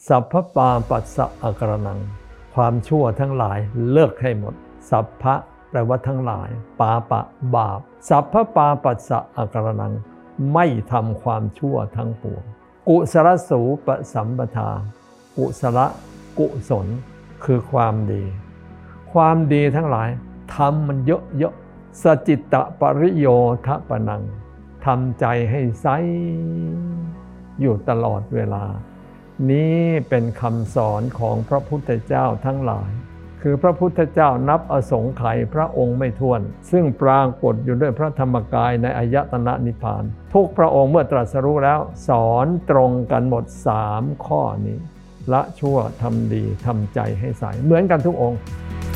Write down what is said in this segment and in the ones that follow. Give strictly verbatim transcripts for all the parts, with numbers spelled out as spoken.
สัพพปาปัสสะอการนังความชั่วทั้งหลายเลิกให้หมดสัพพะแปลว่าทั้งหลายปาปะบาปสัพพปาปัสสะอการนังไม่ทำความชั่วทั้งปวงกุศลสูปสัมปทากุศลกุศลคือความดีความดีทั้งหลายทำมันเยอะๆสจิตตปริโยทปนังทำใจให้ใสอยู่ตลอดเวลานี้เป็นคำสอนของพระพุทธเจ้าทั้งหลายคือพระพุทธเจ้านับอสงไขยพระองค์ไม่ถ้วนซึ่งปรากฏอยู่ด้วยพระธรรมกายในอายตนะนิพพานทุกพระองค์เมื่อตรัสรู้แล้วสอนตรงกันหมดสามข้อนี้ละชั่วทำดีทำใจให้ใสเหมือนกันทุกองค์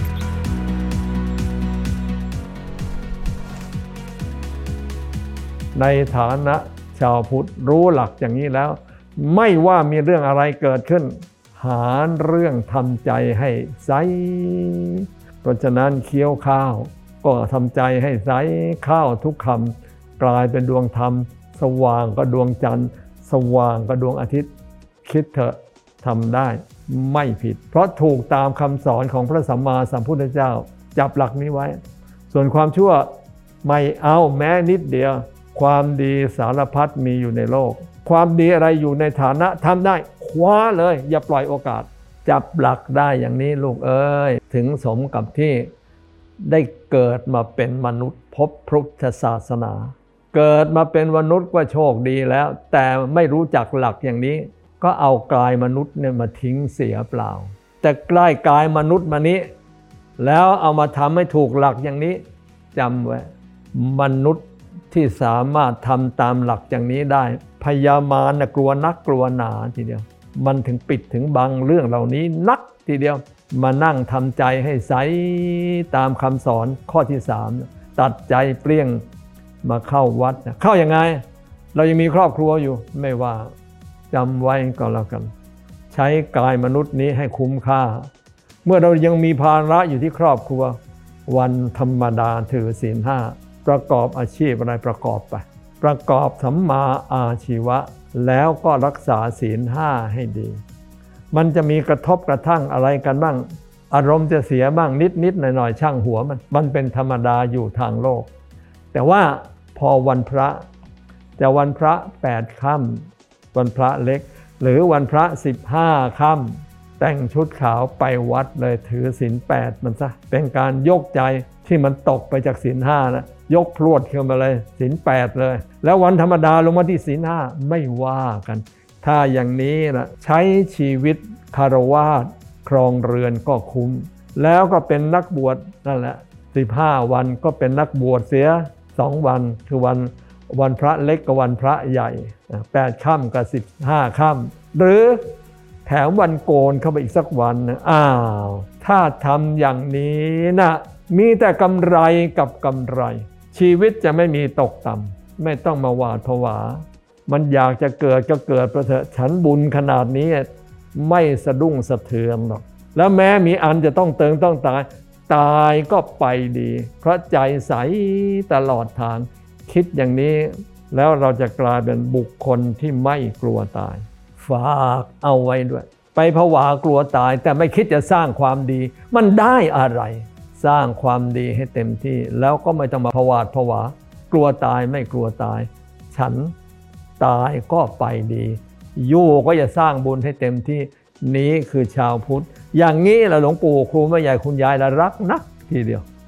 ในฐานะชาวพุทธรู้หลักอย่างนี้แล้วไม่ว่ามีเรื่องอะไรเกิดขึ้นหาเรื่องทำใจให้ใสเพราะฉะนั้นเคี้ยวข้าวก็ทำใจให้ใสข้าวทุกคำกลายเป็นดวงธรรมสว่างก็ดวงจันทร์สว่างก็ดวงอาทิตย์คิดเถอะทำได้ไม่ผิดเพราะถูกตามคำสอนของพระสัมมาสัมพุทธเจ้าจับหลักนี้ไว้ส่วนความชั่วไม่เอาแม้นิดเดียวความดีสารพัดมีอยู่ในโลกความดีอะไรอยู่ในฐานะทำได้คว้าเลยอย่าปล่อยโอกาสจับหลักได้อย่างนี้ลูกเอ้ยถึงสมกับที่ได้เกิดมาเป็นมนุษย์พบพุทธศาสนาเกิดมาเป็นมนุษย์ก็โชคดีแล้วแต่ไม่รู้จักหลักอย่างนี้ก็เอากายมนุษย์เนี่ยมาทิ้งเสียเปล่าแต่ใกล้กายมนุษย์มานี้แล้วเอามาทำให้ถูกหลักอย่างนี้จำไว้มนุษย์ที่สามารถทำตามหลักอย่างนี้ได้พยามารนะกลัวนักกลัวหนาทีเดียวมันถึงปิดถึงบังเรื่องเหล่านี้นักทีเดียวมานั่งทำใจให้ใสตามคำสอนข้อที่สามตัดใจเปรี้ยงมาเข้าวัดเข้ายังไงเรายังมีครอบครัวอยู่ไม่ว่าจำไว้ก็แล้วกันใช้กายมนุษย์นี้ให้คุ้มค่าเมื่อเรายังมีภาระอยู่ที่ครอบครัววันธรรมดาถือศีลห้าประกอบอาชีพอะไรประกอบไปประกอบสัมมาอาชีวะแล้วก็รักษาศีลห้าให้ดีมันจะมีกระทบกระทั่งอะไรกันบ้างอารมณ์จะเสียบ้างนิดนิดหน่อยหน่อยช่างหัวมันมันเป็นธรรมดาอยู่ทางโลกแต่ว่าพอวันพระจะวันพระแปดค่ำวันพระเล็กหรือวันพระสิบห้าค่ำแต่งชุดขาวไปวัดเลยถือศีลแปดมันซะเป็นการยกใจที่มันตกไปจากศีลห้านะยกพรวดขึ้นมาเลยศีลแปดเลยแล้ววันธรรมดาลงมาที่ศีลห้าไม่ว่ากันถ้าอย่างนี้นะใช้ชีวิตคฤหัสถ์ครองเรือนก็คุ้มแล้วก็เป็นนักบวชนั่นแหละสิบห้าวันก็เป็นนักบวชเสียสองวันคือวันวันพระเล็กกับวันพระใหญ่แปดค่ำกับสิบห้าค่ำหรือแถมวันโกนเข้าไปอีกสักวันนะอ้าวถ้าทำอย่างนี้นะมีแต่กำไรกับกำไรชีวิตจะไม่มีตกต่ำไม่ต้องมาหวาดผวามันอยากจะเกิดก็เกิดไปเถอะฉันบุญขนาดนี้ไม่สะดุ้งสะเทือนหรอกแล้วแม้มีอันจะต้องเติงต้องตายตายก็ไปดีเพราะใจใสตลอดทางคิดอย่างนี้แล้วเราจะกลายเป็นบุคคลที่ไม่กลัวตายฝากเอาไว้ด้วยไปผวากลัวตายแต่ไม่คิดจะสร้างความดีมันได้อะไรสร้างความดีให้เต็มที่แล้วก็ไม่ต้องมาผวาดผวากลัวตายไม่กลัวตายฉันตายก็ไปดีอยู่ก็จะสร้างบุญให้เต็มที่นี้คือชาวพุทธอย่างนี้แหละหลวงปู่ครูแม่ใหญ่คุณยายละรักนักทีเดียว